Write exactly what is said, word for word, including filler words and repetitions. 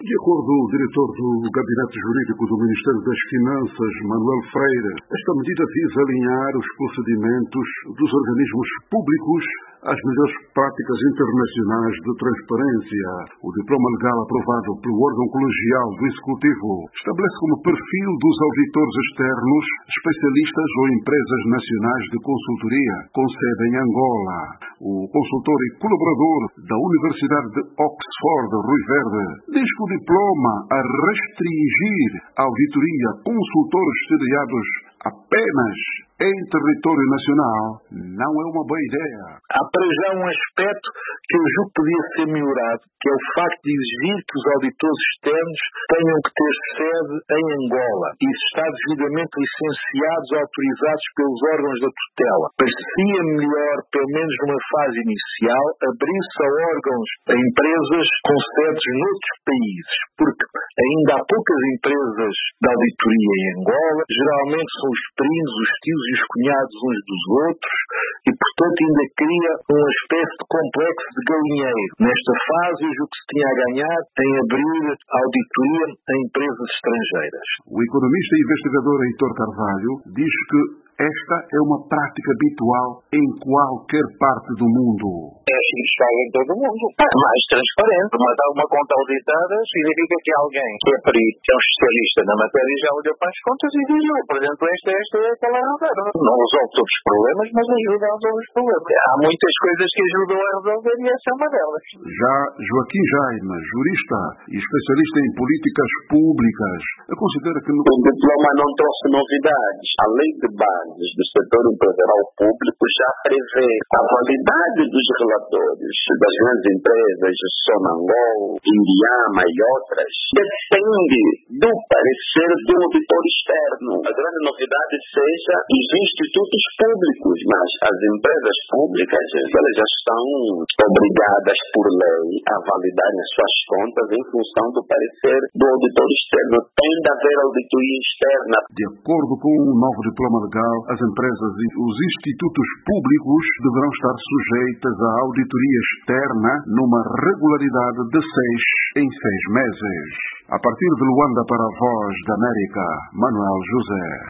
De acordo com o diretor do Gabinete Jurídico do Ministério das Finanças, Manuel Freire, esta medida visa alinhar os procedimentos dos organismos públicos às melhores práticas internacionais de transparência. O diploma legal aprovado pelo órgão colegial do Executivo estabelece como perfil dos auditores externos especialistas ou empresas nacionais de consultoria com sede em Angola. O consultor e colaborador da Universidade de Oxford, Rui Verde, diz que o diploma a restringir a auditoria a consultores sediados apenas em território nacional não é uma boa ideia. Há para já um aspecto que eu julgo que podia ser melhorado, que é o facto de exigir que os auditores externos tenham que ter sede em Angola e estar devidamente licenciados ou autorizados pelos órgãos da tutela. Parecia melhor, pelo menos numa fase inicial, abrir-se a órgãos, a empresas com sedes noutros países, porque ainda há poucas empresas de auditoria em Angola, geralmente são os primos, os tios e os cunhados uns dos outros, e portanto ainda cria uma espécie de complexo de galinheiro. Nesta fase, eu julgo que se tinha a ganhar em abrir a auditoria a empresas estrangeiras. O economista e investigador Heitor Carvalho diz que esta é uma prática habitual em qualquer parte do mundo. É assim que se faz em todo o mundo. É mais transparente. Mas dar uma conta auditada significa que alguém que é perito, que é um especialista na matéria, já olhou para as contas e diz: eu apresento esta, esta e aquela reserva. Não resolve todos os problemas, mas ajuda a resolver os problemas. Há muitas coisas que ajudam a resolver e essa é uma delas. Já Joaquim Jaime, jurista e especialista em políticas públicas, considera que no... o diploma não trouxe novidades. A lei de bases do setor empresarial público já prevê a validade dos relatórios das grandes empresas, Sonangol, Indiama e outras, depende do parecer do auditor externo. A grande novidade seja os institutos públicos, mas as empresas públicas, elas já estão obrigadas por lei a validarem as suas contas em função do parecer do auditor externo. Tem de haver auditoria externa. De acordo com o novo diploma legal, as empresas e os institutos públicos deverão estar sujeitas à auditoria externa numa regularidade de seis em seis meses. A partir de Luanda para a Voz da América, Manuel José.